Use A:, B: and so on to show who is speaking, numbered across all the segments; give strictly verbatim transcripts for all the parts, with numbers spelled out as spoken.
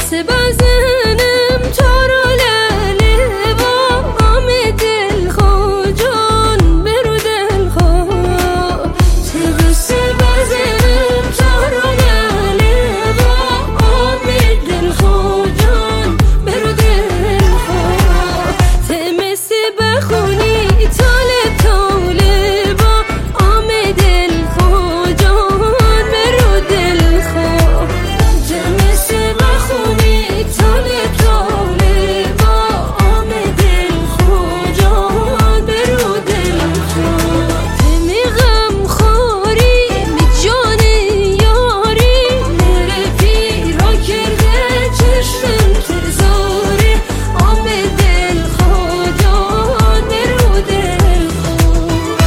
A: مثل بزنم تارو لاله با آم دل خو جان برو دل خو چه مثل بزنم تارو لاله با آم دل خو جان برو دل خو چه مثل بخونی تاله تاله با آم دل خو جان برو دل خو چه مثل بخونی تاله تاله با آم دل خو جان برو دل خو تمی غم خوری می جان یاری میره پیرا کرده چشم انتظاری آم دل خو جان برو دل خو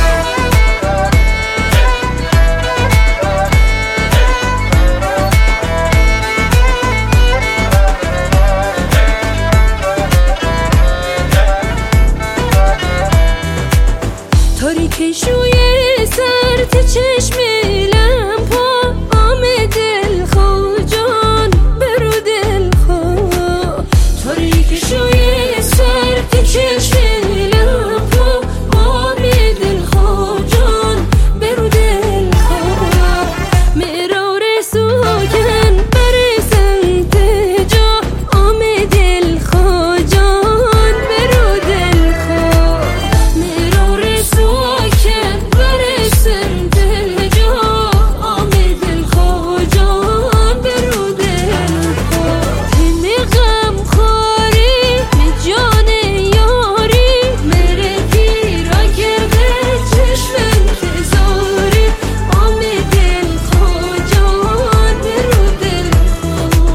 A: تاریکی شوی سر ته چشم لمپا آم دل خو جان برو دل خو تاریکی شوی سر ته چشم لمپا آم دل خو جان برو دل خو میرا رسوکن برسن تجا آم دل خو جان برو دل خو میرا رسوکن برسن تجا آم دل خو جان برو دل خو تمی غم خوری می جان یاری میره پیرا کرده چشم انتظاری آم دل خو جان برو دل خو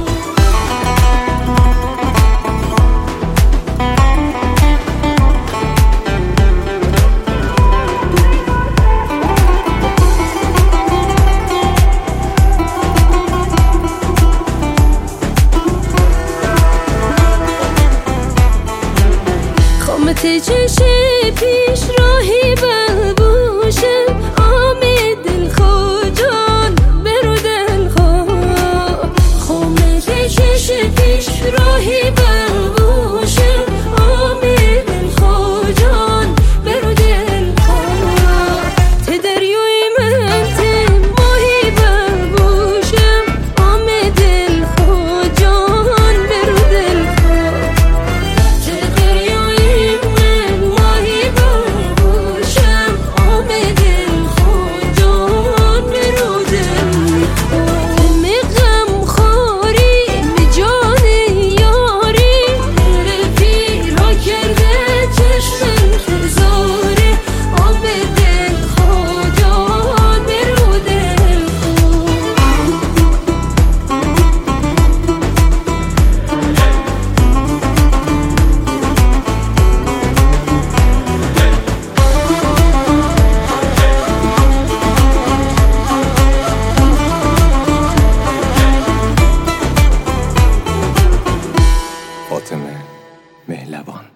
A: خامت چشم پیش راهی ببوشه آم دل خو جان برو دل خو خامت چشم پیش راهی ببوشه آم دل خو جان برو دل خو ته دریوی من ته ماهی ببوشم آم دل خو جان برو دل خو ته دریوی من ماهی ببوشم آم دل خو جان برو دل خو تمی غم خوری می جان یاری میره پیرا کرده چشم انتظاری آم دل خو جان برو دل خو
B: فاطمه مهلبان.